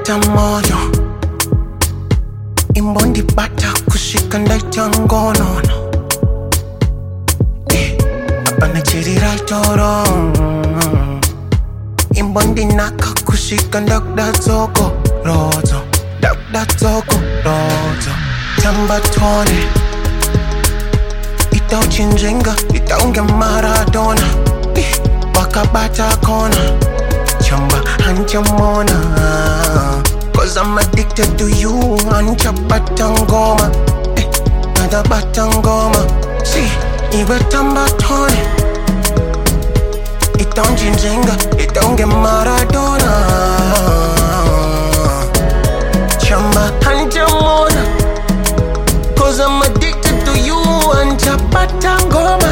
bata moyo imbondi bata kushika ndaita ngono apana chirira toro imbondi naka kushika ndakda zoko rozo tamba tone itauchinjenga itaunge Maradona wakabata kona chamba hanchamona cause I'm addicted to you ancha batangoma nada batangoma si iwe tamba tone itaunjinjenga itaunge Maradona chamba hanchamona cause I'm addicted to you ancha batangoma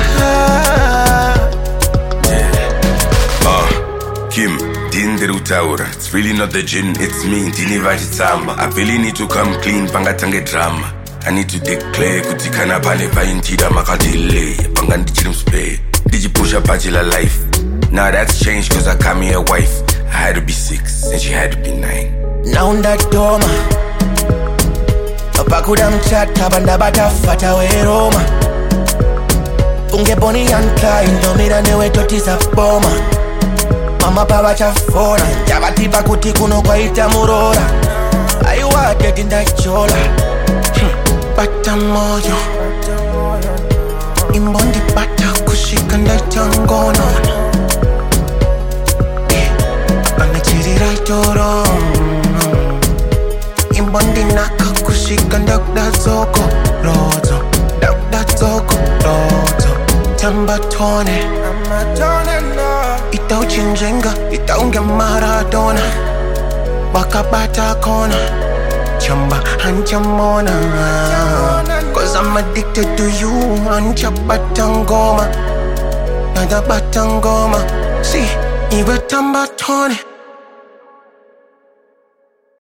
Kim, Dindru Taura. It's really not the gin, it's me, Dini Vajitama. I really need to come clean, pangatange drama. I need to declare, kutikana pane paintida makadile. Pangandi chirum spay. Did you push up Pajila life? Now that's changed cause I got me a wife. I had to be 6 and she had to be 9. Now that doma Apakuda mchata banda batafata we Roma Unge boni yankla indomira newe totisa boma Mama baba chafona Jabatipa kuti kuno kwa ita murora Aiwa dedi ndachola Bata moyo Imbondi bata kushika ndaita ngono Apana chirira toro Imbondi naka kushika ndakda zoko rozo tamba tone itauchinjenga itaunge Maradona wakabata kona chamba hanchamona cause I'm addicted to you ancha batangoma nada batangoma si iwe tamba tone